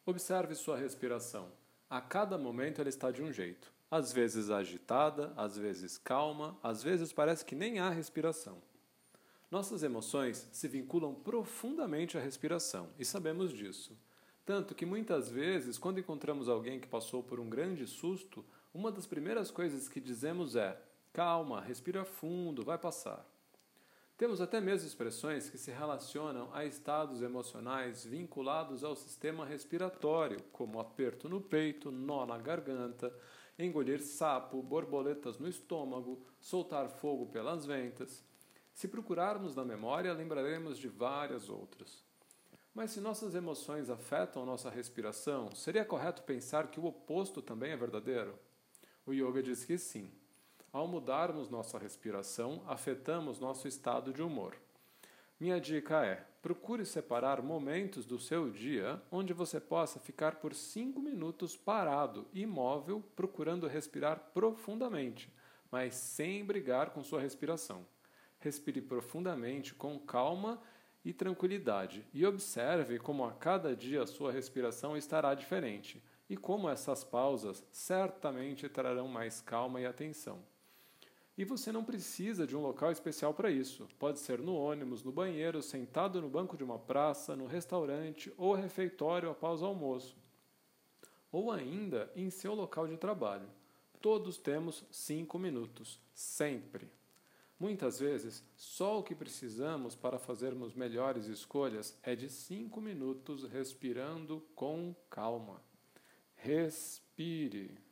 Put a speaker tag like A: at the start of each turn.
A: Observe sua respiração. A cada momento ela está de um jeito. Às vezes agitada, às vezes calma, às vezes parece que nem há respiração. Nossas emoções se vinculam profundamente à respiração, e sabemos disso. Tanto que muitas vezes, quando encontramos alguém que passou por um grande susto, uma das primeiras coisas que dizemos é: calma, respira fundo, vai passar. Temos até mesmo expressões que se relacionam a estados emocionais vinculados ao sistema respiratório, como aperto no peito, nó na garganta, engolir sapo, borboletas no estômago, soltar fogo pelas ventas. Se procurarmos na memória, lembraremos de várias outras. Mas se nossas emoções afetam nossa respiração, seria correto pensar que o oposto também é verdadeiro? O yoga diz que sim. Ao mudarmos nossa respiração, afetamos nosso estado de humor. Minha dica é: procure separar momentos do seu dia onde você possa ficar por 5 minutos parado, imóvel, procurando respirar profundamente, mas sem brigar com sua respiração. Respire profundamente, com calma e tranquilidade, e observe como a cada dia a sua respiração estará diferente, e como essas pausas certamente trarão mais calma e atenção. E você não precisa de um local especial para isso. Pode ser no ônibus, no banheiro, sentado no banco de uma praça, no restaurante ou refeitório após o almoço. Ou ainda em seu local de trabalho. Todos temos 5 minutos, sempre. Muitas vezes, só o que precisamos para fazermos melhores escolhas é de 5 minutos respirando com calma. Respire.